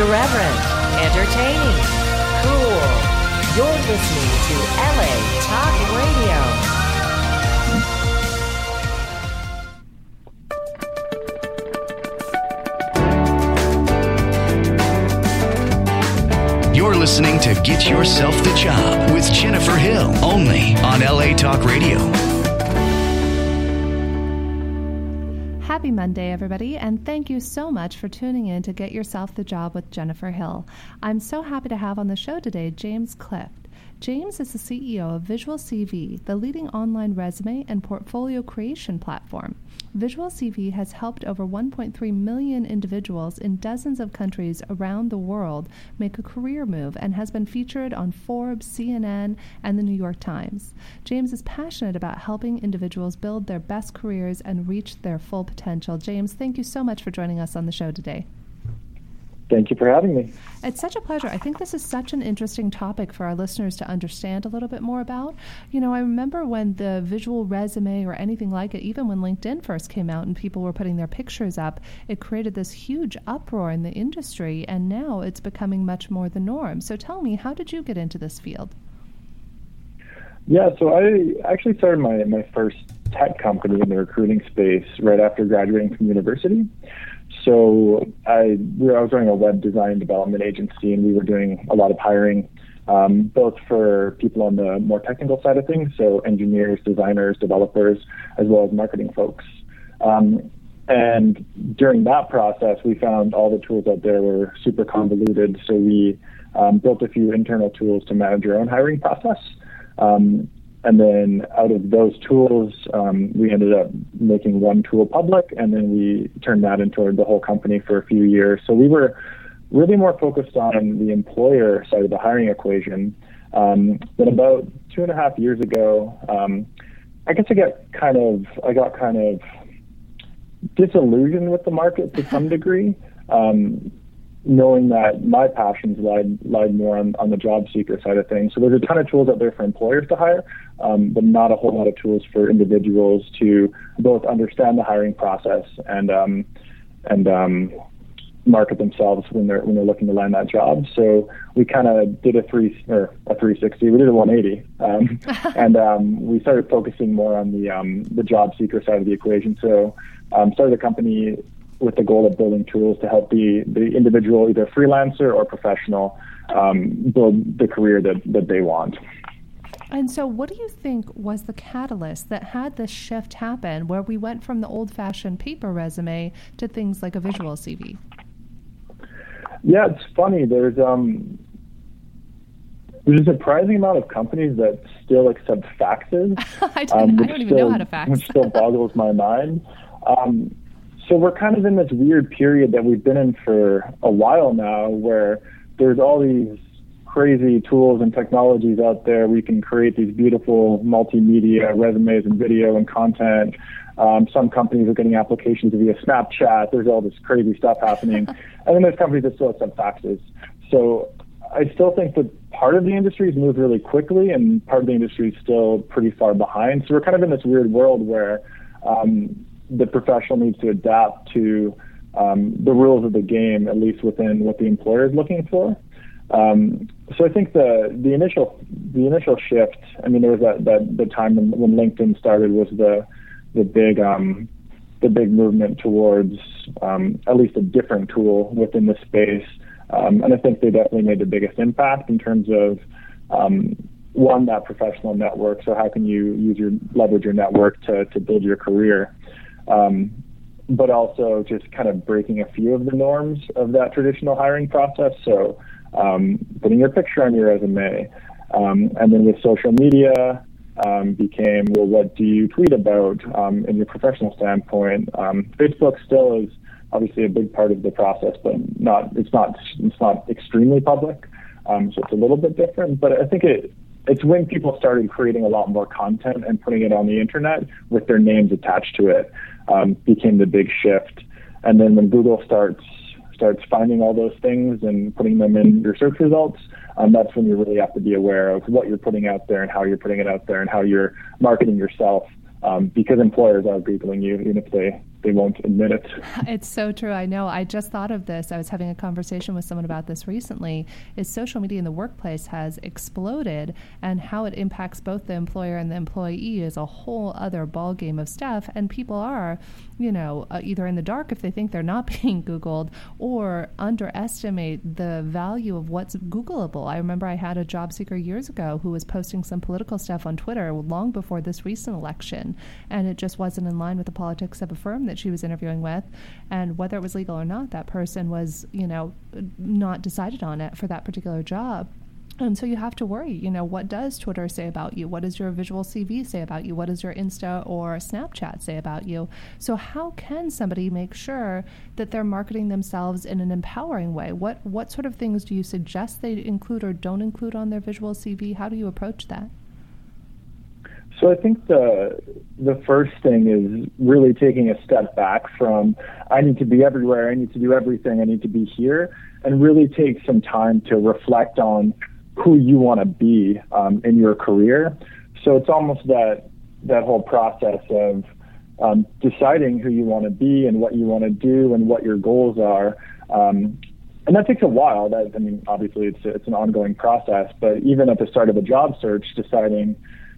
Irreverent, entertaining, cool. You're listening to LA Talk Radio. You're listening to Get Yourself the Job with Jennifer Hill, only on LA Talk Radio. Happy Monday, everybody, and thank you so much for tuning in to Get Yourself the Job with Jennifer Hill. I'm so happy to have on the show today James Clift. James is the CEO of Visual CV, the leading online resume and portfolio creation platform. Visual CV has helped over 1.3 million individuals in dozens of countries around the world make a career move and has been featured on Forbes, CNN, and the New York Times. James is passionate about helping individuals build their best careers and reach their full potential. James, thank you so much for joining us on the show today. Thank you for having me. It's such a pleasure. I think this is such an interesting topic for our listeners to understand a little bit more about. You know, I remember when the visual resume or anything like it, even when LinkedIn first came out and people were putting their pictures up, it created this huge uproar in the industry, and now it's becoming much more the norm. So tell me, how did you get into this field? Yeah, so I actually started my first tech company in the recruiting space right after graduating from university. So I was running a web design development agency, and we were doing a lot of hiring, both for people on the more technical side of things, so engineers, designers, developers, as well as marketing folks. And during that process, we found all the tools out there were super convoluted, so we built a few internal tools to manage our own hiring process. And then out of those tools, we ended up making one tool public, and then we turned that into the whole company for a few years. So we were really more focused on the employer side of the hiring equation. But about 2.5 years ago, I guess I got kind of disillusioned with the market to some degree, knowing that my passions lied more on the job seeker side of things. So there's a ton of tools out there for employers to hire, but not a whole lot of tools for individuals to both understand the hiring process and market themselves when they're looking to land that job. So we kind of did a 360. We did a 180, and we started focusing more on the job seeker side of the equation. So started a company with the goal of building tools to help the individual, either freelancer or professional, build the career that they want. And so what do you think was the catalyst that had this shift happen, where we went from the old-fashioned paper resume to things like a visual CV? Yeah, it's funny. There's a surprising amount of companies that still accept faxes. I don't even know how to fax. Which still boggles my mind. So we're kind of in this weird period that we've been in for a while now, where there's all these crazy tools and technologies out there. We can create these beautiful multimedia resumes and video and content. Some companies are getting applications via Snapchat. There's all this crazy stuff happening. And then there's companies that still accept faxes. So I still think that part of the industry has moved really quickly, and part of the industry is still pretty far behind. So we're kind of in this weird world where the professional needs to adapt to the rules of the game, at least within what the employer is looking for. So I think the initial shift. I mean, there was the time when LinkedIn started was the big movement towards at least a different tool within the space, and I think they definitely made the biggest impact in terms of one, that professional network. So how can you leverage your network to build your career? But also just kind of breaking a few of the norms of that traditional hiring process. So putting your picture on your resume, and then with social media became, well, what do you tweet about in your professional standpoint? Facebook still is obviously a big part of the process, but it's not extremely public. So it's a little bit different, but I think it's when people started creating a lot more content and putting it on the internet with their names attached to it, became the big shift. And then when Google starts finding all those things and putting them in your search results, that's when you really have to be aware of what you're putting out there and how you're putting it out there and how you're marketing yourself, because employers are Googling you, even if they they won't admit it. It's so true. I know. I just thought of this. I was having a conversation with someone about this recently. Is social media in the workplace has exploded, and how it impacts both the employer and the employee is a whole other ballgame of stuff. And people are, either in the dark if they think they're not being Googled, or underestimate the value of what's Googleable. I remember I had a job seeker years ago who was posting some political stuff on Twitter long before this recent election, and it just wasn't in line with the politics of a firm that she was interviewing with, and whether it was legal or not, that person was, not decided on it for that particular job. And so you have to worry, what does Twitter say about you? What does your visual CV say about you? What does your Insta or Snapchat say about you? So how can somebody make sure that they're marketing themselves in an empowering way? What sort of things do you suggest they include or don't include on their visual CV? How do you approach that? So I think the first thing is really taking a step back from, I need to be everywhere, I need to do everything, I need to be here, and really take some time to reflect on who you want to be in your career. So it's almost that whole process of deciding who you want to be and what you want to do and what your goals are. And that takes a while. Obviously it's an ongoing process, but even at the start of a job search, deciding,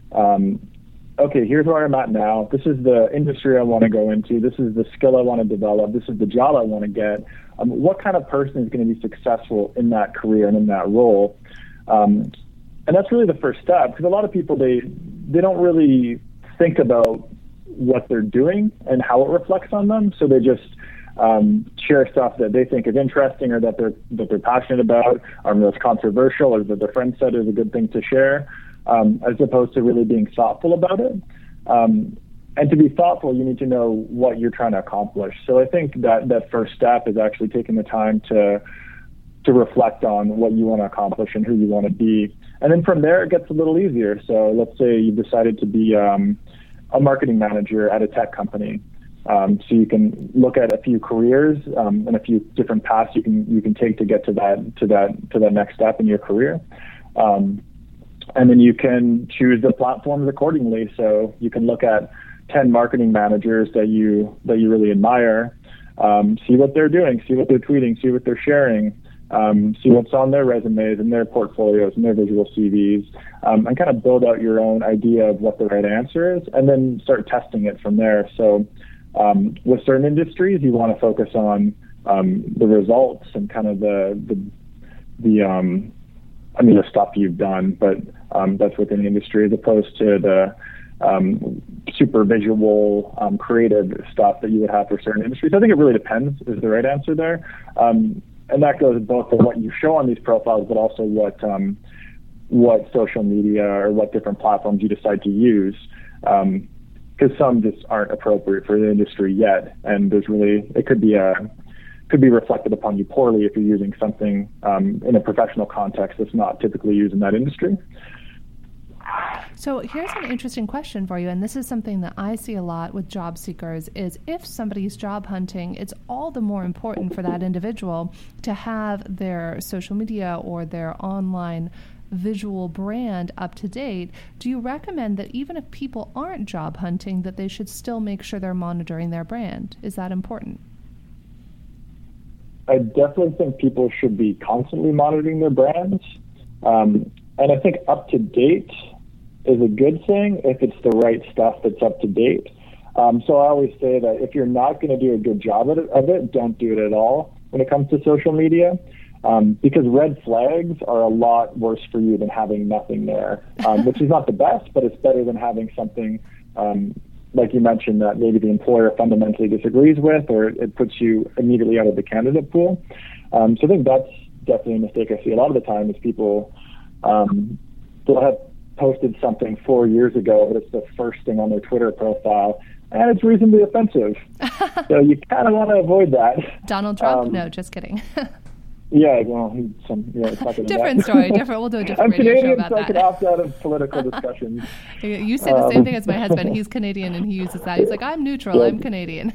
okay, here's where I'm at now. This is the industry I want to go into. This is the skill I want to develop. This is the job I want to get. What kind of person is going to be successful in that career and in that role? And that's really the first step, because a lot of people, they don't really think about what they're doing and how it reflects on them. So they just share stuff that they think is interesting, or that they're passionate about, or that's controversial, or that their friend said is a good thing to share. As opposed to really being thoughtful about it. And to be thoughtful, you need to know what you're trying to accomplish. So I think that first step is actually taking the time to reflect on what you want to accomplish and who you want to be. And then from there, it gets a little easier. So let's say you decided to be a marketing manager at a tech company. So you can look at a few careers and a few different paths you can take to get to that next step in your career. And then you can choose the platforms accordingly. So you can look at 10 marketing managers that you really admire, see what they're doing, see what they're tweeting, see what they're sharing, see what's on their resumes and their portfolios and their visual CVs, and kind of build out your own idea of what the right answer is, and then start testing it from there. So with certain industries, you want to focus on the results and kind of the stuff you've done, but that's within the industry, as opposed to the super visual, creative stuff that you would have for certain industries. I think it really depends is the right answer there. And that goes both to what you show on these profiles, but also what social media or what different platforms you decide to use. Because some just aren't appropriate for the industry yet. And it could be reflected upon you poorly if you're using something in a professional context that's not typically used in that industry. So here's an interesting question for you, and this is something that I see a lot with job seekers, is if somebody's job hunting, it's all the more important for that individual to have their social media or their online visual brand up to date. Do you recommend that even if people aren't job hunting, that they should still make sure they're monitoring their brand? Is that important? I definitely think people should be constantly monitoring their brands. And I think up to date is a good thing if it's the right stuff that's up to date. So I always say that if you're not going to do a good job of it, don't do it at all when it comes to social media, because red flags are a lot worse for you than having nothing there, which is not the best, but it's better than having something like you mentioned, that maybe the employer fundamentally disagrees with, or it puts you immediately out of the candidate pool. So I think that's definitely a mistake I see a lot of the time, is people will have posted something 4 years ago, but it's the first thing on their Twitter profile, and it's reasonably offensive. So you kind of want to avoid that. Donald Trump? No, just kidding. Yeah, well, it's not different story. We'll do a different radio Canadian, show about so that. I could opt out of political discussions. You say the same thing as my husband. He's Canadian, and he uses that. He's like, I'm neutral. Yeah. I'm Canadian.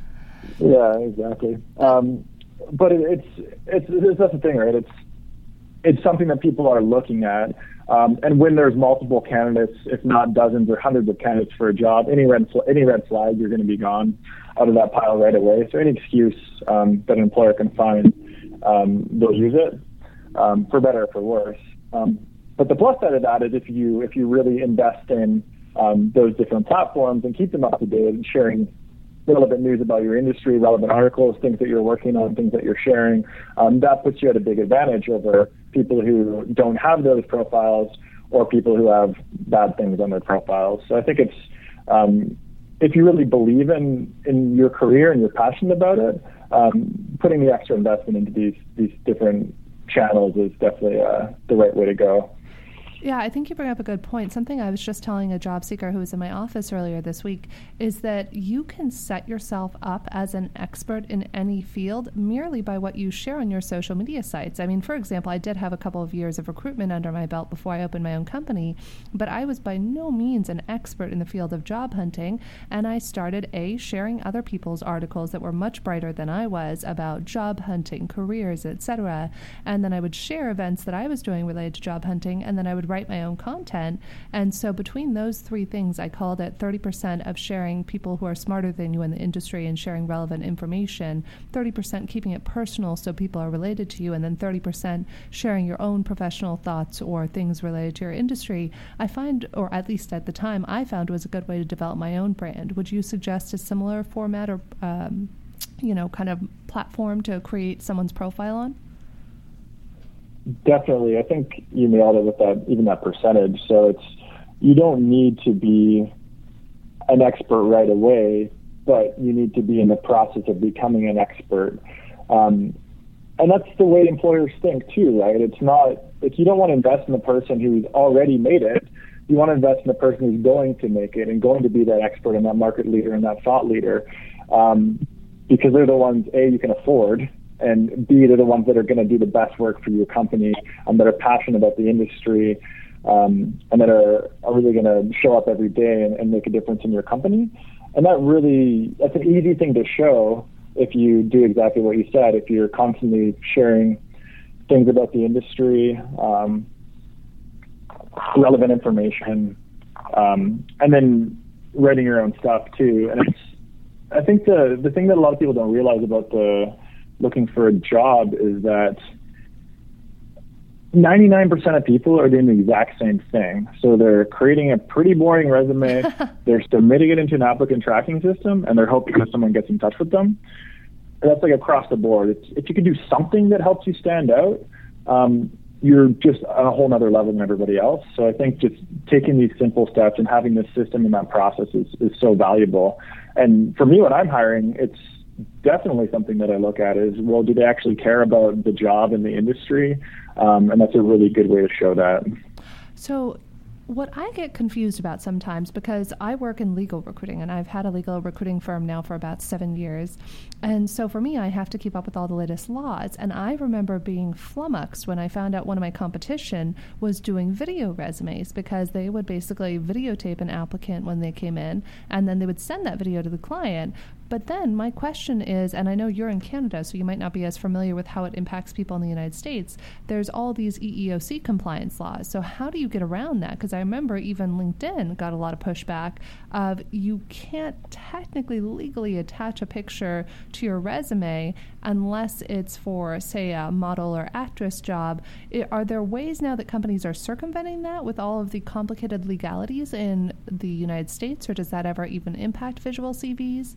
Yeah, exactly. But it's that's the thing, right? it's something that people are looking at. And when there's multiple candidates, if not dozens or hundreds of candidates for a job, any red flag, you're going to be gone out of that pile right away. So any excuse that an employer can find, they'll use it, for better or for worse. But the plus side of that is if you really invest in those different platforms and keep them up to date and sharing relevant news about your industry, relevant articles, things that you're working on, things that you're sharing, that puts you at a big advantage over people who don't have those profiles or people who have bad things on their profiles. So I think it's, if you really believe in your career and you're passionate about it, putting the extra investment into these different channels is definitely the right way to go. Yeah, I think you bring up a good point. Something I was just telling a job seeker who was in my office earlier this week is that you can set yourself up as an expert in any field merely by what you share on your social media sites. I mean, for example, I did have a couple of years of recruitment under my belt before I opened my own company, but I was by no means an expert in the field of job hunting, and I started sharing other people's articles that were much brighter than I was about job hunting, careers, etc. And then I would share events that I was doing related to job hunting, and then I would write my own content. And so between those three things, I called it 30% of sharing people who are smarter than you in the industry and sharing relevant information, 30% keeping it personal so people are related to you, and then 30% sharing your own professional thoughts or things related to your industry. I find, or at least at the time, I found was a good way to develop my own brand. Would you suggest a similar format or, kind of platform to create someone's profile on? Definitely. I think you nailed it with that percentage. So you don't need to be an expert right away, but you need to be in the process of becoming an expert. And that's the way employers think too, right? It's not, you don't want to invest in the person who's already made it. You want to invest in the person who's going to make it and going to be that expert and that market leader and that thought leader, because they're the ones, A, you can afford, and B, they're the ones that are going to do the best work for your company, that are passionate about the industry, and that are really going to show up every day and make a difference in your company. And that's an easy thing to show if you do exactly what you said, if you're constantly sharing things about the industry, relevant information, and then writing your own stuff too. And I think the thing that a lot of people don't realize about looking for a job is that 99% of people are doing the exact same thing. So they're creating a pretty boring resume, they're submitting it into an applicant tracking system, and they're hoping that someone gets in touch with them. And that's like across the board. If you can do something that helps you stand out, you're just on a whole nother level than everybody else. So I think just taking these simple steps and having this system and that process is so valuable. And for me, when I'm hiring, it's definitely something that I look at is, well, do they actually care about the job and the industry? And that's a really good way to show that. So what I get confused about sometimes, because I work in legal recruiting and I've had a legal recruiting firm now for about 7 years. And so for me, I have to keep up with all the latest laws. And I remember being flummoxed when I found out one of my competition was doing video resumes, because they would basically videotape an applicant when they came in, and then they would send that video to the client. But then my question is, and I know you're in Canada, so you might not be as familiar with how it impacts people in the United States, there's all these EEOC compliance laws. So how do you get around that? Because I remember even LinkedIn got a lot of pushback of you can't technically legally attach a picture to your resume unless it's for, say, a model or actress job. Are there ways now that companies are circumventing that with all of the complicated legalities in the United States, or does that ever even impact visual CVs?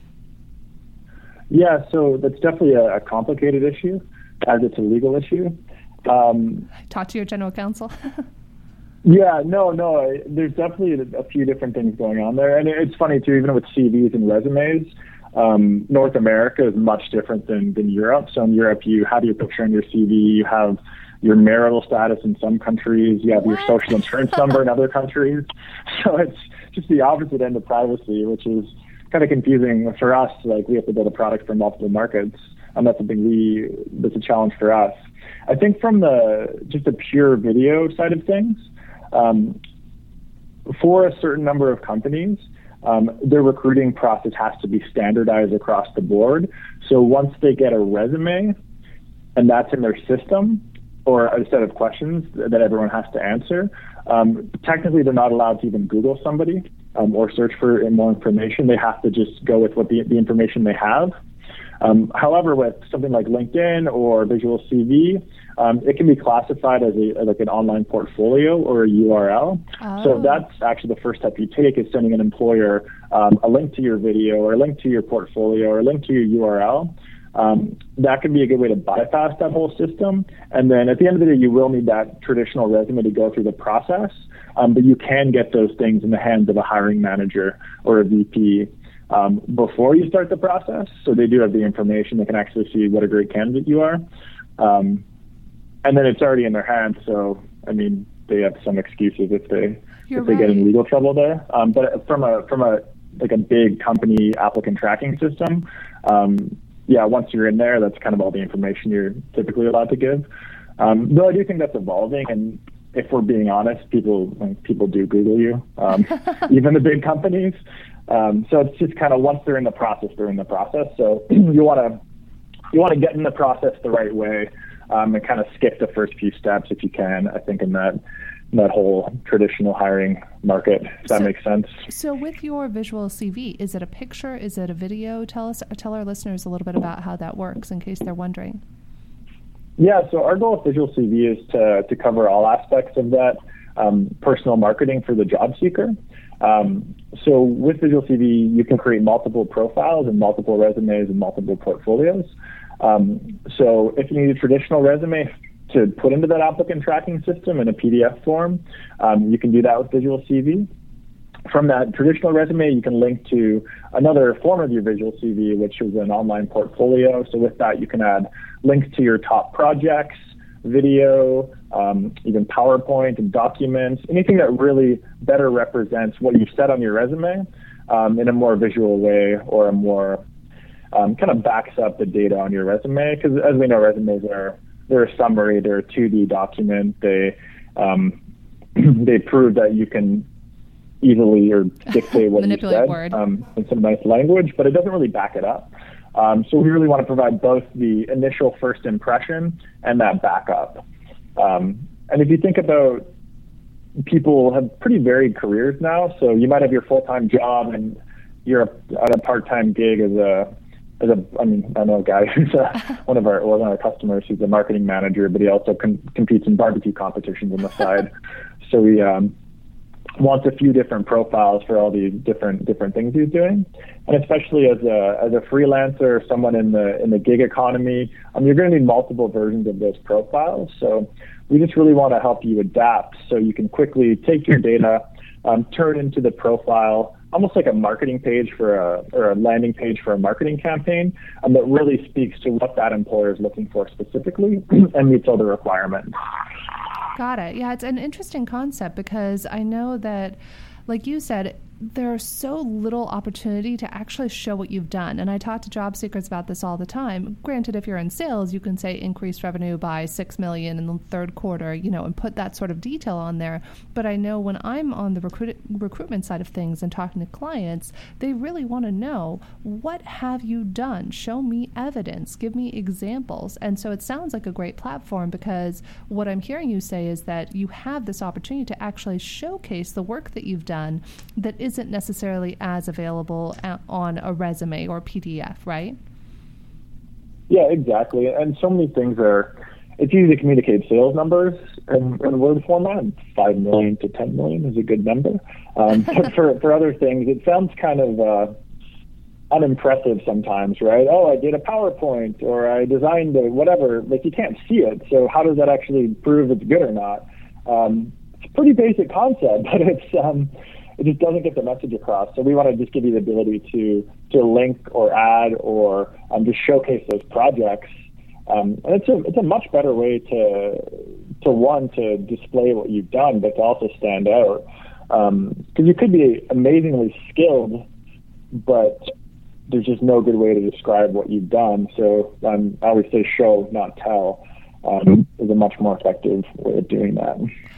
Yeah, so that's definitely a complicated issue, as it's a legal issue. Talk to your general counsel. Yeah, no. There's definitely a few different things going on there. And it's funny, too, even with CVs and resumes, North America is much different than Europe. So in Europe, you have your picture on your CV, you have your marital status in some countries, you have your social insurance number in other countries. So it's just the opposite end of privacy, which is kind of confusing for us. Like, we have to build a product for multiple markets, and that's that's a challenge for us. I think from just the pure video side of things, for a certain number of companies, their recruiting process has to be standardized across the board. So once they get a resume and that's in their system, or a set of questions that everyone has to answer. Technically, they're not allowed to even Google somebody or search for more information. They have to just go with what the information they have. However, with something like LinkedIn or Visual CV, it can be classified as like an online portfolio or a URL. Oh. So that's actually the first step you take, is sending an employer a link to your video or a link to your portfolio or a link to your URL. That could be a good way to bypass that whole system. And then at the end of the day, you will need that traditional resume to go through the process, but you can get those things in the hands of a hiring manager or a VP before you start the process. So they do have the information. They can actually see what a great candidate you are. And then it's already in their hands. So, I mean, they have some excuses if they get in legal trouble there. But from a big company applicant tracking system, once you're in there, that's kind of all the information you're typically allowed to give. Though I do think that's evolving, and if we're being honest, people do Google you, even the big companies. So it's just kind of once they're in the process, they're in the process. So you want to get in the process the right way, and kind of skip the first few steps if you can. I think in that whole traditional hiring market, if that makes sense. So with your Visual CV, is it a picture? Is it a video? Tell our listeners a little bit about how that works in case they're wondering. Yeah, so our goal with Visual CV is to cover all aspects of that personal marketing for the job seeker. So with Visual CV, you can create multiple profiles and multiple resumes and multiple portfolios. So if you need a traditional resume to put into that applicant tracking system in a PDF form, you can do that with Visual CV. From that traditional resume, you can link to another form of your Visual CV, which is an online portfolio. So with that, you can add links to your top projects, video, even PowerPoint and documents, anything that really better represents what you've said on your resume in a more visual way, or a more kind of backs up the data on your resume. Because as we know, resumes they're a summary, they're a 2D document. They prove that you can easily or dictate what you said in some nice language, but it doesn't really back it up. So we really want to provide both the initial first impression and that backup. And if you think about, people have pretty varied careers now. So you might have your full-time job and you're at a part-time gig I know a guy who's one of our customers who's a marketing manager, but he also competes in barbecue competitions on the side. So he wants a few different profiles for all these different things he's doing. And especially as a freelancer, someone in the gig economy, you're going to need multiple versions of those profiles. So we just really want to help you adapt so you can quickly take your data, turn it into the profile, almost like a marketing page or a landing page for a marketing campaign, that really speaks to what that employer is looking for specifically and meets all the requirements. Got it. Yeah, it's an interesting concept because I know that, like you said, there's so little opportunity to actually show what you've done. And I talk to job seekers about this all the time. Granted, if you're in sales, you can say increased revenue by $6 million in the third quarter, and put that sort of detail on there. But I know when I'm on the recruitment side of things and talking to clients, they really want to know, what have you done? Show me evidence. Give me examples. And so it sounds like a great platform, because what I'm hearing you say is that you have this opportunity to actually showcase the work that you've done that isn't necessarily as available on a resume or PDF, right? Yeah, exactly. And so many things it's easy to communicate sales numbers in word format. 5 million to 10 million is a good number. But for other things, it sounds kind of unimpressive sometimes, right? Oh, I did a PowerPoint, or I designed whatever. Like, you can't see it. So how does that actually prove it's good or not? It's a pretty basic concept, but it just doesn't get the message across. So we want to just give you the ability to link or add or just showcase those projects. And it's a much better way to display what you've done, but to also stand out. Because you could be amazingly skilled, but there's just no good way to describe what you've done. So I always say show, not tell, is a much more effective way of doing that.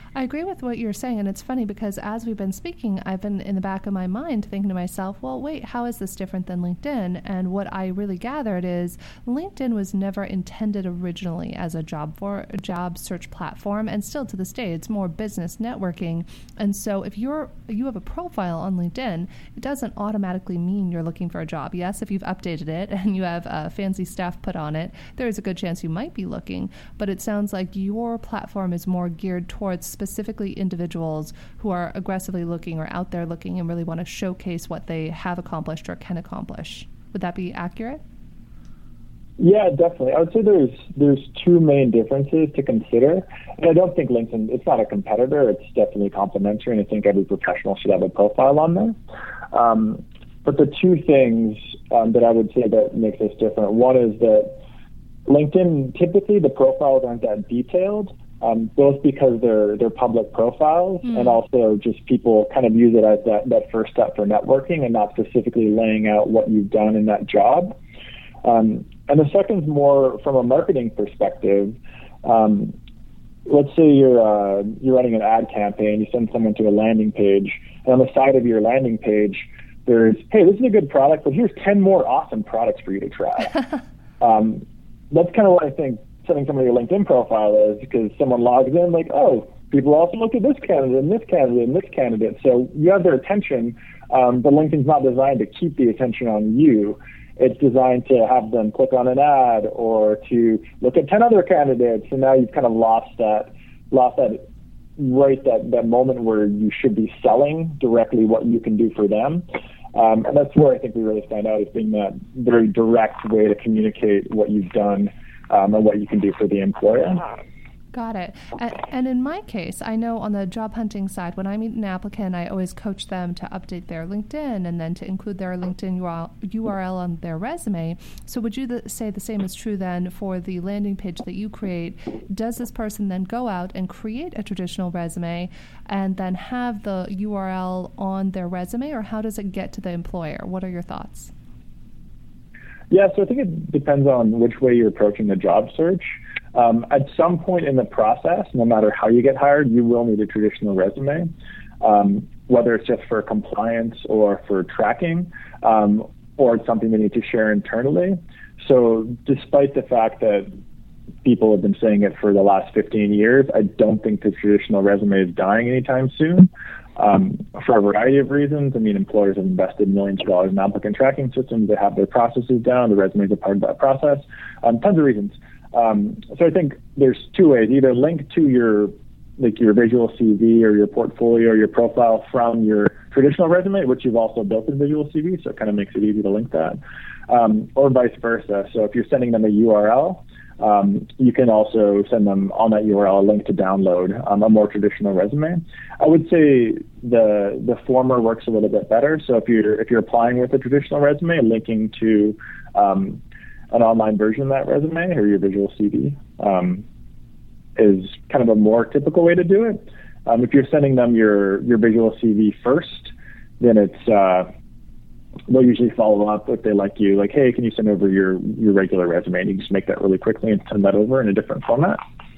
I agree with what you're saying, and it's funny because as we've been speaking, I've been in the back of my mind thinking to myself, well, wait, how is this different than LinkedIn? And what I really gathered is LinkedIn was never intended originally as a job search platform, and still to this day, it's more business networking. And so if you have a profile on LinkedIn, it doesn't automatically mean you're looking for a job. Yes, if you've updated it and you have fancy stuff put on it, there is a good chance you might be looking, but it sounds like your platform is more geared towards specifically individuals who are aggressively looking or out there looking and really want to showcase what they have accomplished or can accomplish. Would that be accurate? Yeah, definitely. I would say there's two main differences to consider. And I don't think LinkedIn, it's not a competitor. It's definitely complementary, and I think every professional should have a profile on there. But the two things that I would say that makes us different, one is that LinkedIn, typically the profiles aren't that detailed, both because they're public profiles and also just people kind of use it as that first step for networking and not specifically laying out what you've done in that job. And the second is more from a marketing perspective. Let's say you're running an ad campaign, you send someone to a landing page, and on the side of your landing page, there's, hey, this is a good product, but here's 10 more awesome products for you to try. That's kind of what I think setting somebody a LinkedIn profile is, because someone logs in like, oh, people also look at this candidate and this candidate and this candidate. So you have their attention, but LinkedIn's not designed to keep the attention on you. It's designed to have them click on an ad or to look at 10 other candidates. And now you've kind of lost that moment where you should be selling directly what you can do for them. And that's where I think we really stand out, as being that very direct way to communicate what you've done and what you can do for the employer. Got it. And in my case, I know on the job hunting side, when I meet an applicant, I always coach them to update their LinkedIn and then to include their LinkedIn URL on their resume. So would you say the same is true then for the landing page that you create? Does this person then go out and create a traditional resume and then have the URL on their resume, or how does it get to the employer? What are your thoughts? Yeah, so I think it depends on which way you're approaching the job search. At some point in the process, no matter how you get hired, you will need a traditional resume, whether it's just for compliance or for tracking, or it's something they need to share internally. So despite the fact that people have been saying it for the last 15 years, I don't think the traditional resume is dying anytime soon. For a variety of reasons. I mean, employers have invested millions of dollars in applicant tracking systems. They have their processes down. The resumes are part of that process. Tons of reasons. So I think there's two ways: either link to your visual CV or your portfolio or your profile from your traditional resume, which you've also built in Visual CV, so it kind of makes it easy to link that, or vice versa. So if you're sending them a URL, you can also send them on that URL a link to download a more traditional resume. I would say the former works a little bit better. So if you're applying with a traditional resume, linking to an online version of that resume or your Visual CV is kind of a more typical way to do it. If you're sending them your Visual CV first, then it's they'll usually follow up if they like you, like, hey, can you send over your regular resume? And you just make that really quickly and send that over in a different format.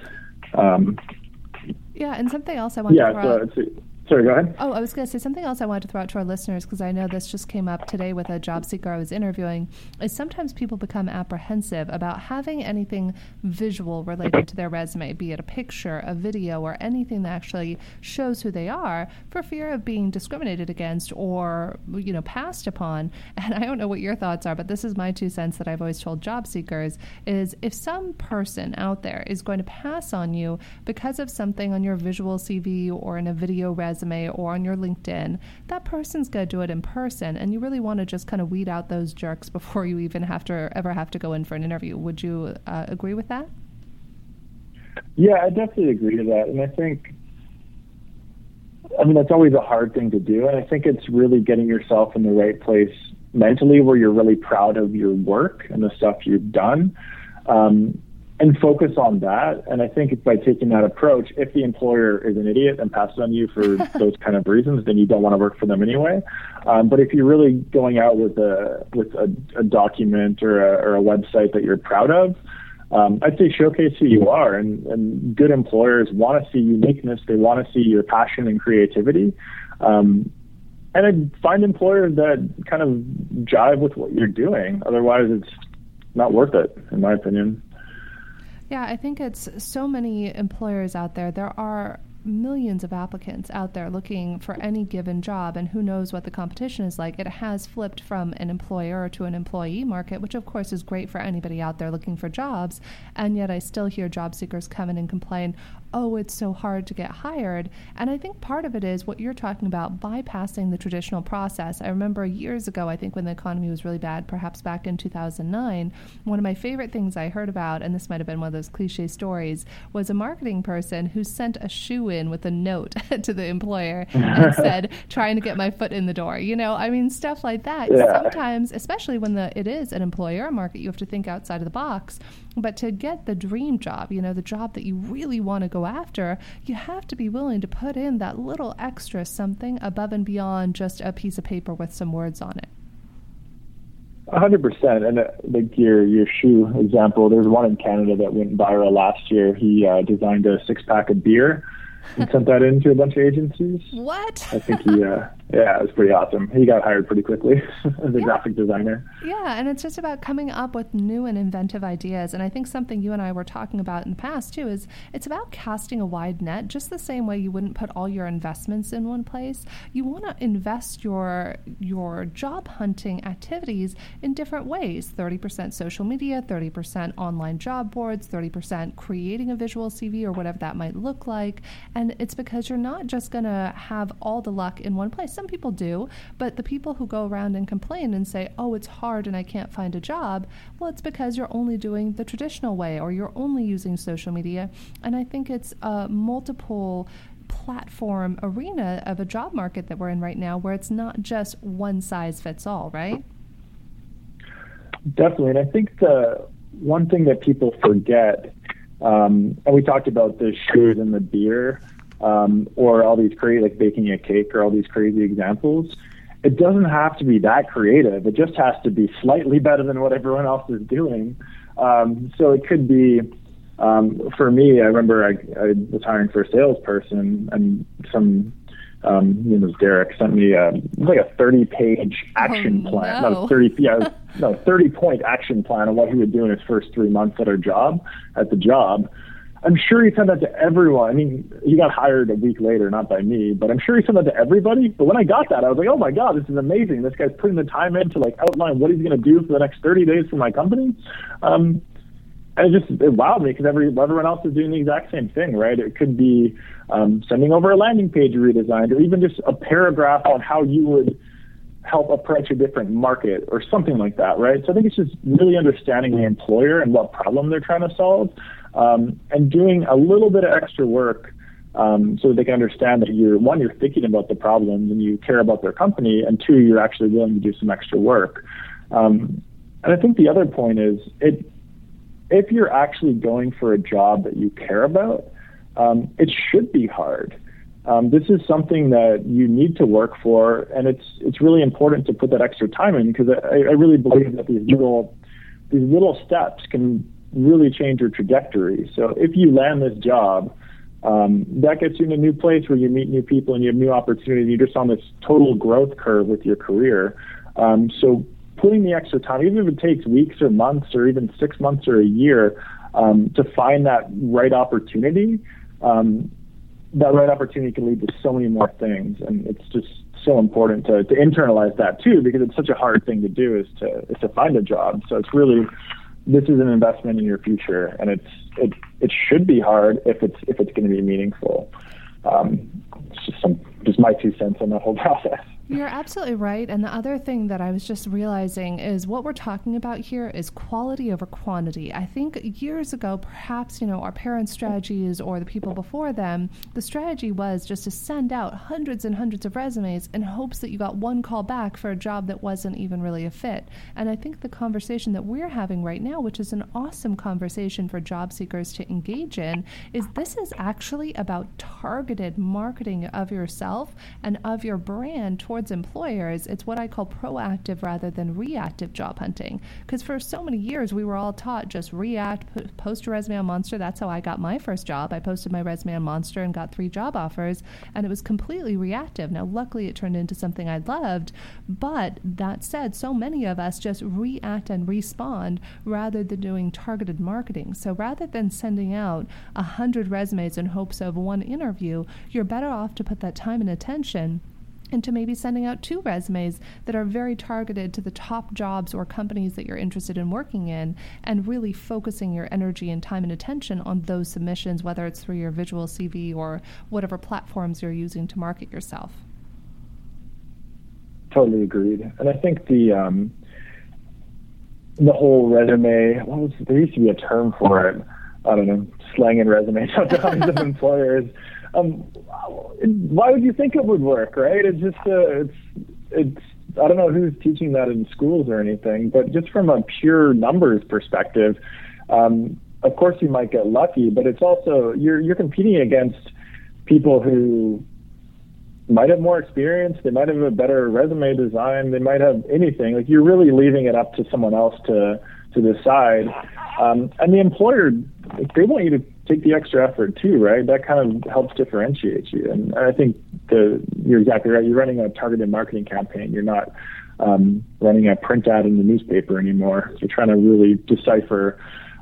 Yeah, and something else I want to throw out. Sorry, go ahead. Oh, I was going to say something else I wanted to throw out to our listeners, because I know this just came up today with a job seeker I was interviewing, is sometimes people become apprehensive about having anything visual related to their resume, be it a picture, a video, or anything that actually shows who they are, for fear of being discriminated against or, passed upon. And I don't know what your thoughts are, but this is my 2 cents that I've always told job seekers, is if some person out there is going to pass on you because of something on your Visual CV or in a video resume or on your LinkedIn, that person's going to do it in person, and you really want to just kind of weed out those jerks before you even ever have to go in for an interview. Would you agree with that? Yeah, I definitely agree to that. And I think, that's always a hard thing to do. And I think it's really getting yourself in the right place mentally where you're really proud of your work and the stuff you've done. And focus on that. And I think by taking that approach, if the employer is an idiot and passes on you for those kind of reasons, then you don't want to work for them anyway. But if you're really going out with a document or a website that you're proud of, I'd say showcase who you are, and good employers want to see uniqueness. They want to see your passion and creativity. And I'd find employers that kind of jive with what you're doing. Otherwise, it's not worth it, in my opinion. Yeah, I think it's so many employers out there. There are millions of applicants out there looking for any given job, and who knows what the competition is like. It has flipped from an employer to an employee market, which of course is great for anybody out there looking for jobs, and yet I still hear job seekers come in and complain, oh, it's so hard to get hired. And I think part of it is what you're talking about, bypassing the traditional process. I remember years ago, I think when the economy was really bad, perhaps back in 2009, one of my favorite things I heard about, and this might have been one of those cliche stories, was a marketing person who sent a shoe in with a note to the employer and said, trying to get my foot in the door. You know, I mean, stuff like that. Yeah. Sometimes, especially when it is an employer market, you have to think outside of the box. But to get the dream job, you know, the job that you really want to go after, you have to be willing to put in that little extra something above and beyond just a piece of paper with some words on it. 100%. And like your shoe example, there's one in Canada that went viral last year. He designed a 6-pack of beer and sent that in to a bunch of agencies. What? I think it was pretty awesome. He got hired pretty quickly as a graphic designer. Yeah, and it's just about coming up with new and inventive ideas. And I think something you and I were talking about in the past, too, is it's about casting a wide net, just the same way you wouldn't put all your investments in one place. You want to invest your job hunting activities in different ways. 30% social media, 30% online job boards, 30% creating a visual CV or whatever that might look like. And it's because you're not just going to have all the luck in one place. Some people do, but the people who go around and complain and say, oh, it's hard and I can't find a job, well, it's because you're only doing the traditional way or you're only using social media. And I think it's a multiple platform arena of a job market that we're in right now where it's not just one size fits all, right? Definitely. And I think the one thing that people forget, and we talked about the shoes and the beer, or all these crazy, like baking a cake or all these crazy examples. It doesn't have to be that creative. It just has to be slightly better than what everyone else is doing. So it could be, for me, I remember I was hiring for a salesperson, and some, Derek sent me like a 30-page action plan. No. 30-point action plan on what he would do in his first 3 months at the job. I'm sure he sent that to everyone. I mean, he got hired a week later, not by me, but I'm sure he sent that to everybody. But when I got that, I was like, oh my God, this is amazing. This guy's putting the time in to like outline what he's going to do for the next 30 days for my company. And it wowed me because everyone else is doing the exact same thing, right? It could be sending over a landing page redesigned, or even just a paragraph on how you would help approach a different market or something like that, right? So I think it's just really understanding the employer and what problem they're trying to solve, and doing a little bit of extra work so that they can understand that you're thinking about the problems and you care about their company, and two, you're actually willing to do some extra work. And I think the other point is, if you're actually going for a job that you care about, it should be hard. This is something that you need to work for, and it's really important to put that extra time in, because I really believe that these little steps can really change your trajectory. So if you land this job, that gets you in a new place where you meet new people and you have new opportunities. You're just on this total growth curve with your career. So putting the extra time, even if it takes weeks or months or even 6 months or a year, to find that right opportunity, that right opportunity can lead to so many more things. And it's just so important to internalize that too, because it's such a hard thing to do is to find a job. So it's really, this is an investment in your future, and it should be hard if it's going to be meaningful. It's just my 2 cents on that whole process. You're absolutely right. And the other thing that I was just realizing is what we're talking about here is quality over quantity. I think years ago, perhaps, our parents' strategies or the people before them, the strategy was just to send out hundreds and hundreds of resumes in hopes that you got one call back for a job that wasn't even really a fit. And I think the conversation that we're having right now, which is an awesome conversation for job seekers to engage in, is this is actually about targeted marketing of yourself and of your brand towards towards employers, it's what I call proactive rather than reactive job hunting. Because for so many years, we were all taught just react, post your resume on Monster. That's how I got my first job. I posted my resume on Monster and got 3 job offers, and it was completely reactive. Now, luckily, it turned into something I loved, but that said, so many of us just react and respond rather than doing targeted marketing. So rather than sending out 100 resumes in hopes of one interview, you're better off to put that time and attention into maybe sending out 2 resumes that are very targeted to the top jobs or companies that you're interested in working in, and really focusing your energy and time and attention on those submissions, whether it's through your visual CV or whatever platforms you're using to market yourself. Totally agreed. And I think the whole resume, there used to be a term for it, I don't know, slanging resumes out to hundreds of employers. Why would you think it would work, right? It's just, it's I don't know who's teaching that in schools or anything, but just from a pure numbers perspective, of course you might get lucky, but it's also, you're competing against people who might have more experience, they might have a better resume design, they might have anything. Like, you're really leaving it up to someone else to decide. And the employer, they want you to take the extra effort too, right? That kind of helps differentiate you. And I think you're exactly right. You're running a targeted marketing campaign. You're not running a print ad in the newspaper anymore. You're trying to really decipher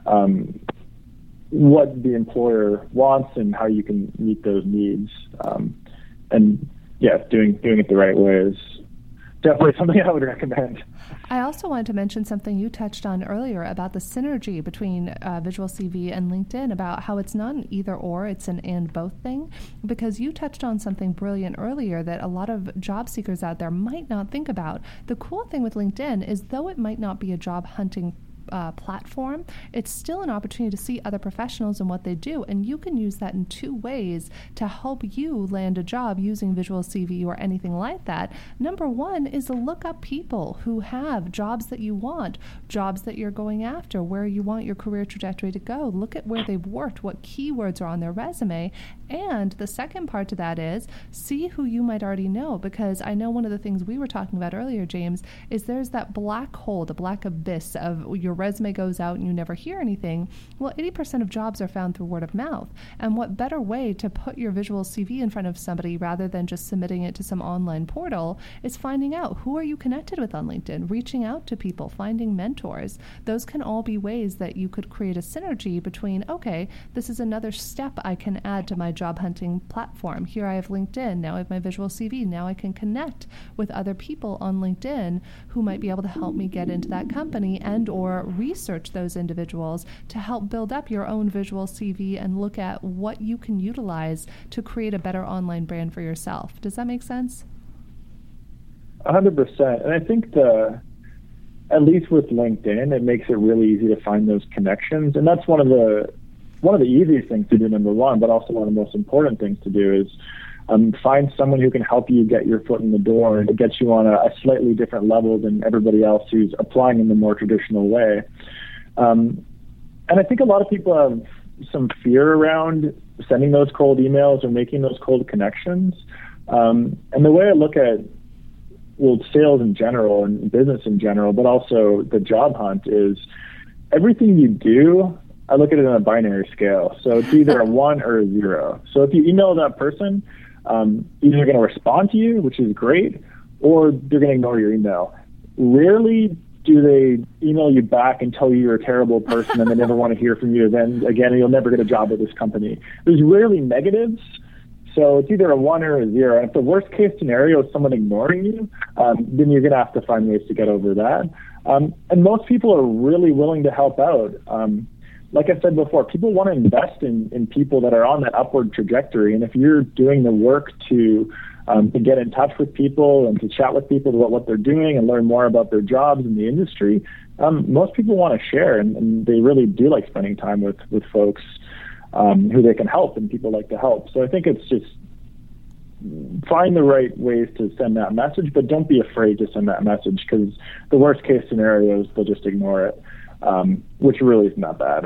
what the employer wants and how you can meet those needs. And yeah, doing it the right way is definitely something I would recommend. I also wanted to mention something you touched on earlier about the synergy between Visual CV and LinkedIn, about how it's not an either or, it's an and both thing, because you touched on something brilliant earlier that a lot of job seekers out there might not think about. The cool thing with LinkedIn is, though it might not be a job hunting platform, it's still an opportunity to see other professionals and what they do, and you can use that in 2 ways to help you land a job using Visual CV or anything like that. Number 1 is to look up people who have jobs that you want, jobs that you're going after, where you want your career trajectory to go. Look at where they've worked, what keywords are on their resume. And the second part to that is see who you might already know, because I know one of the things we were talking about earlier, James, is there's that black hole, the black abyss of your resume goes out and you never hear anything. Well, 80% of jobs are found through word of mouth. And what better way to put your Visual CV in front of somebody rather than just submitting it to some online portal is finding out who are you connected with on LinkedIn, reaching out to people, finding mentors. Those can all be ways that you could create a synergy between, okay, this is another step I can add to my job hunting platform. Here I have LinkedIn, now I have my Visual CV, now I can connect with other people on LinkedIn who might be able to help me get into that company and or research those individuals to help build up your own Visual CV and look at what you can utilize to create a better online brand for yourself. Does that make sense? 100%. And I think at least with LinkedIn, it makes it really easy to find those connections. And that's one of the easiest things to do, number 1, but also one of the most important things to do is find someone who can help you get your foot in the door and get you on a slightly different level than everybody else who's applying in the more traditional way. And I think a lot of people have some fear around sending those cold emails or making those cold connections. And the way I look at sales in general and business in general, but also the job hunt, is everything you do, I look at it on a binary scale. So it's either a 1 or a 0. So if you email that person, either they're going to respond to you, which is great, or they're going to ignore your email. Rarely do they email you back and tell you you're a terrible person and they never want to hear from you again, and you'll never get a job at this company. There's rarely negatives. So it's either a 1 or a 0. And if the worst case scenario is someone ignoring you, then you're going to have to find ways to get over that. And most people are really willing to help out. Like I said before, people want to invest in people that are on that upward trajectory. And if you're doing the work to get in touch with people and to chat with people about what they're doing and learn more about their jobs in the industry, most people want to share, and they really do like spending time with folks who they can help, and people like to help. So I think it's just find the right ways to send that message, but don't be afraid to send that message, because the worst case scenario is they'll just ignore it, which really isn't that bad.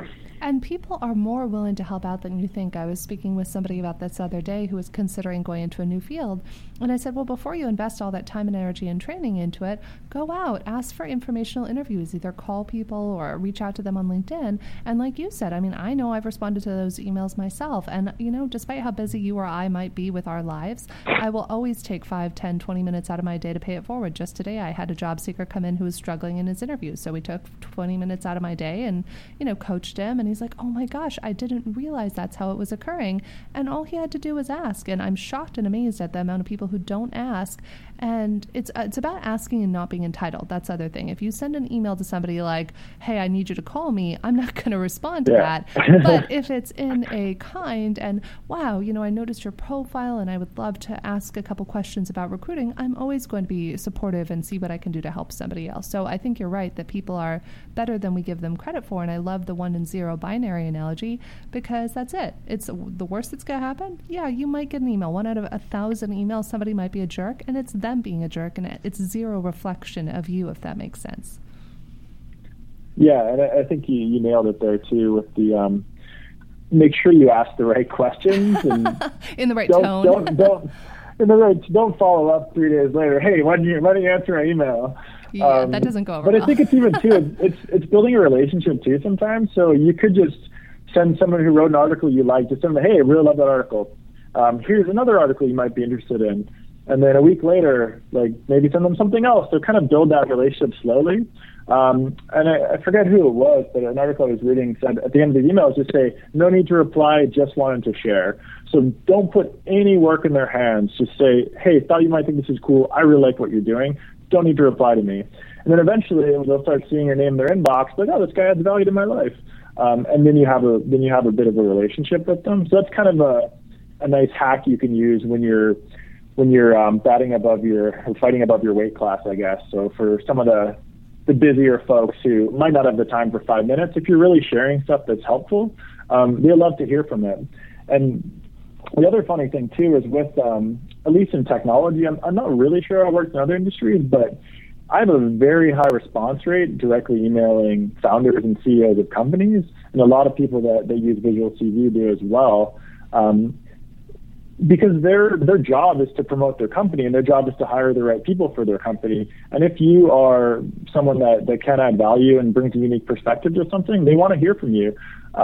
And people are more willing to help out than you think. I was speaking with somebody about this the other day who was considering going into a new field. And I said, well, before you invest all that time and energy and training into it, go out, ask for informational interviews, either call people or reach out to them on LinkedIn. And like you said, I mean, I know I've responded to those emails myself. And, you know, despite how busy you or I might be with our lives, I will always take 5, 10, 20 minutes out of my day to pay it forward. Just today, I had a job seeker come in who was struggling in his interview. So we took 20 minutes out of my day and, you know, coached him. And he's like, oh my gosh, I didn't realize that's how it was occurring. And all he had to do was ask. And I'm shocked and amazed at the amount of people who don't ask. And it's about asking and not being entitled. That's the other thing. If you send an email to somebody like, hey, I need you to call me, I'm not going to respond to that. But if it's in a kind and, wow, you know, I noticed your profile and I would love to ask a couple questions about recruiting, I'm always going to be supportive and see what I can do to help somebody else. So I think you're right that people are better than we give them credit for. And I love the 1 and 0 binary analogy because that's it. It's the worst that's going to happen. Yeah, you might get an email. 1 out of 1,000 emails, somebody might be a jerk, and it's them being a jerk, and it's zero reflection of you, if that makes sense. Yeah, and I think you nailed it there too with the make sure you ask the right questions and in the right tone. Don't follow up 3 days later. Hey, why didn't you answer my email? Yeah, that doesn't go over But well. I think it's even too. It's building a relationship too. Sometimes, so you could just send someone who wrote an article you like, just send them, hey, I really love that article. Here's another article you might be interested in. And then a week later, like maybe send them something else. So kind of build that relationship slowly. And I forget who it was, but an article I was reading said at the end of the email, just say, no need to reply, just wanted to share. So don't put any work in their hands. Just say, hey, thought you might think this is cool. I really like what you're doing. Don't need to reply to me. And then eventually they'll start seeing your name in their inbox, like, oh, this guy adds value to my life. And then you have a bit of a relationship with them. So that's kind of a nice hack you can use when you're fighting above your weight class, I guess. So for some of the busier folks who might not have the time for 5 minutes, if you're really sharing stuff that's helpful, they love to hear from it. And the other funny thing too is with at least in technology, I'm not really sure how it works in other industries, but I have a very high response rate directly emailing founders and CEOs of companies, and a lot of people that use Visual CV do as well. Because their job is to promote their company, and their job is to hire the right people for their company. And if you are someone that can add value and brings a unique perspective to something, they want to hear from you.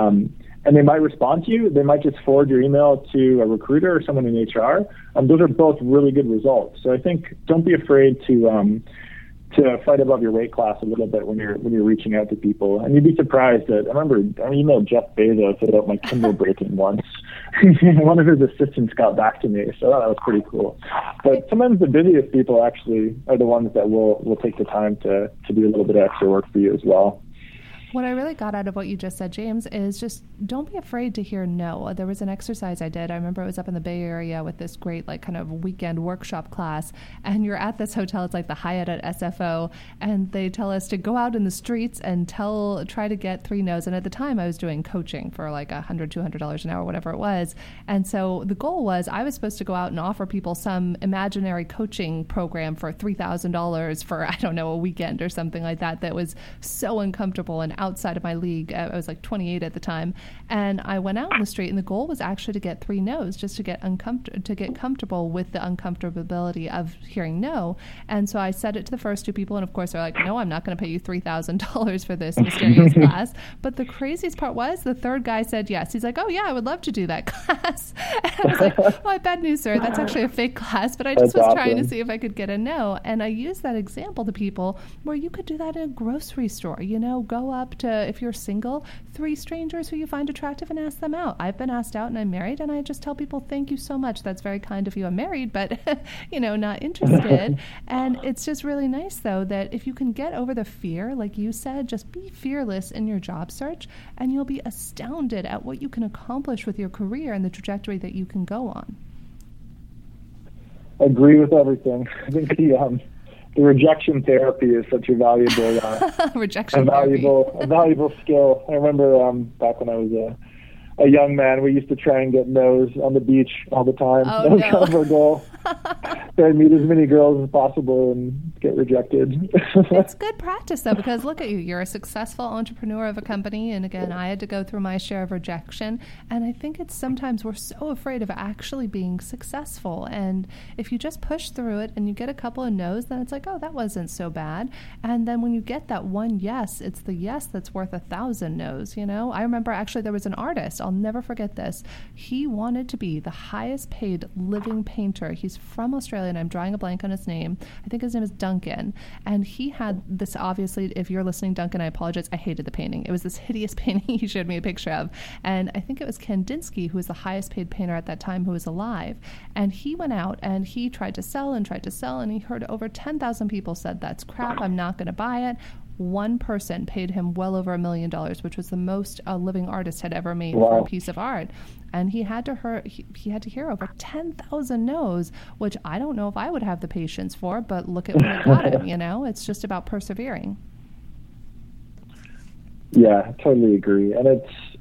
And they might respond to you. They might just forward your email to a recruiter or someone in HR. Those are both really good results. So I think don't be afraid to fight above your weight class a little bit when you're reaching out to people. And you'd be surprised that I remember I emailed Jeff Bezos about my Kindle breaking once. One of his assistants got back to me, so that was pretty cool. But sometimes the busiest people actually are the ones that will take the time to do a little bit of extra work for you as well. What I really got out of what you just said, James, is just don't be afraid to hear no. There was an exercise I did. I remember it was up in the Bay Area with this great like kind of weekend workshop class, and you're at this hotel. It's like the Hyatt at SFO, and they tell us to go out in the streets and try to get 3 no's. And at the time, I was doing coaching for like $100, $200 an hour, whatever it was. And so the goal was I was supposed to go out and offer people some imaginary coaching program for $3,000 for, I don't know, a weekend or something like that. That was so uncomfortable and outside of my league. I was like 28 at the time, and I went out in the street, and the goal was actually to get 3 no's, just to get comfortable with the uncomfortability of hearing no. And so I said it to the first 2 people, and of course they're like, no, I'm not going to pay you $3,000 for this mysterious class. But the craziest part was the third guy said yes. He's like, oh yeah, I would love to do that class. And I was like, oh, bad news, sir. That's actually a fake class, but I just was trying to see if I could get a no. And I used that example to people where you could do that in a grocery store. Go up to, if you're single, 3 strangers who you find attractive and ask them out. I've been asked out and I'm married, and I just tell people, thank you so much. That's very kind of you. I'm married, but, not interested. And it's just really nice, though, that if you can get over the fear, like you said, just be fearless in your job search, and you'll be astounded at what you can accomplish with your career and the trajectory that you can go on. Agree with everything. I think the rejection therapy is such a valuable, valuable skill. I remember back when I was a young man, we used to try and get no's on the beach all the time. Oh, that was kind of our goal. Try and meet as many girls as possible and get rejected. It's good practice, though, because look at you. You're a successful entrepreneur of a company. And again, I had to go through my share of rejection. And I think it's sometimes we're so afraid of actually being successful. And if you just push through it and you get a couple of no's, then it's like, oh, that wasn't so bad. And then when you get that one yes, it's the yes that's worth 1,000 no's, you know? I remember actually there was an artist, I'll never forget this. He wanted to be the highest paid living painter. He's from Australia, and I'm drawing a blank on his name. I think his name is Duncan. And he had this, obviously, if you're listening, Duncan, I apologize. I hated the painting. It was this hideous painting he showed me a picture of. And I think it was Kandinsky, who was the highest paid painter at that time, who was alive. And he went out and he tried to sell, and he heard over 10,000 people said, that's crap, I'm not going to buy it. One person paid him well over $1 million, which was the most a living artist had ever made for a piece of art. And he had to hear over 10,000 no's, which I don't know if I would have the patience for, but look at what it got him, you know? It's just about persevering. Yeah, totally agree. And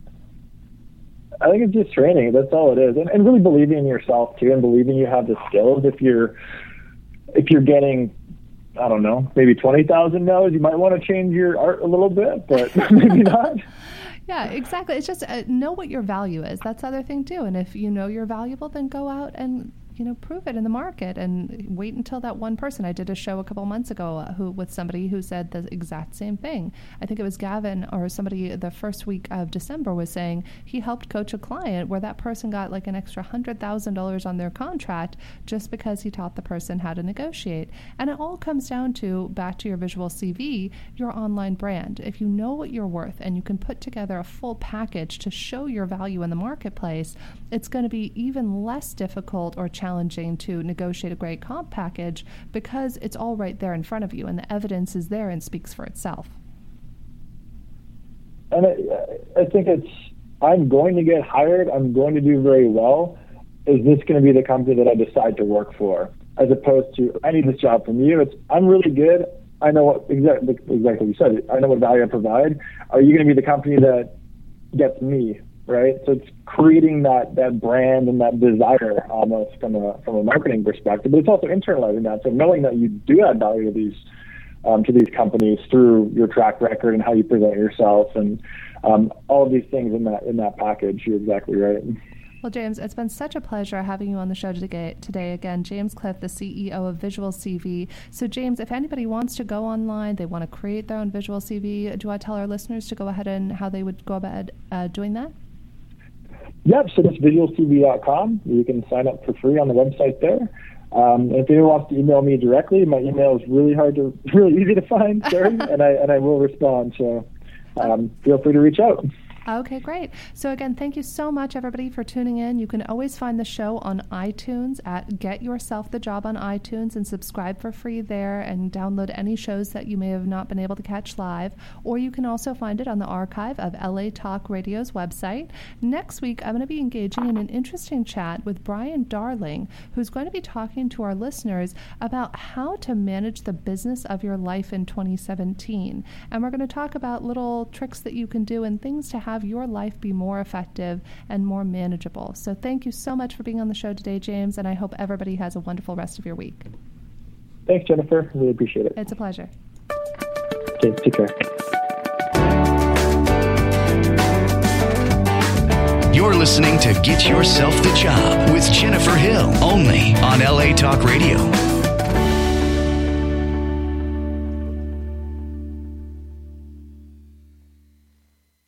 I think it's just training. That's all it is. And really believing in yourself too, and believing you have the skills. If you're getting, I don't know, maybe 20,000 no's, you might want to change your art a little bit, but maybe not. Yeah, exactly. It's just know what your value is. That's the other thing too. And if you know you're valuable, then go out and, you know, prove it in the market and wait until that one person. I did a show a couple months ago with somebody who said the exact same thing. I think it was Gavin or somebody the first week of December was saying he helped coach a client where that person got like an extra $100,000 on their contract just because he taught the person how to negotiate. And it all comes down to, back to your visual CV, your online brand. If you know what you're worth and you can put together a full package to show your value in the marketplace, it's going to be even less difficult or challenging to negotiate a great comp package because it's all right there in front of you and the evidence is there and speaks for itself. And I think I'm going to get hired, I'm going to do very well. Is this going to be the company that I decide to work for? As opposed to, I need this job from you. I'm really good. I know what exactly you said. I know what value I provide. Are you going to be the company that gets me? Right, so it's creating that brand and that desire almost from a marketing perspective, but it's also internalizing that. So knowing that you do add value to these companies through your track record and how you present yourself, and all of these things in that package. You're exactly right. Well, James, it's been such a pleasure having you on the show today. Again, James Cliff, the CEO of Visual CV. So, James, if anybody wants to go online, they want to create their own Visual CV, do I tell our listeners to go ahead and how they would go about doing that? Yep, so that's visualcv.com. You can sign up for free on the website there. And if anyone wants to email me directly, my email is really easy to find, sorry, and I will respond. So feel free to reach out. Okay, great. So again, thank you so much, everybody, for tuning in. You can always find the show on iTunes at Get Yourself the Job on iTunes and subscribe for free there and download any shows that you may have not been able to catch live. Or you can also find it on the archive of LA Talk Radio's website. Next week, I'm going to be engaging in an interesting chat with Brian Darling, who's going to be talking to our listeners about how to manage the business of your life in 2017. And we're going to talk about little tricks that you can do and things to have your life be more effective and more manageable. So thank you so much for being on the show today, James, and I hope everybody has a wonderful rest of your week. Thanks, Jennifer. Really appreciate it. It's a pleasure. Okay, take care. You're listening to Get Yourself the Job with Jennifer Hill, only on LA Talk Radio.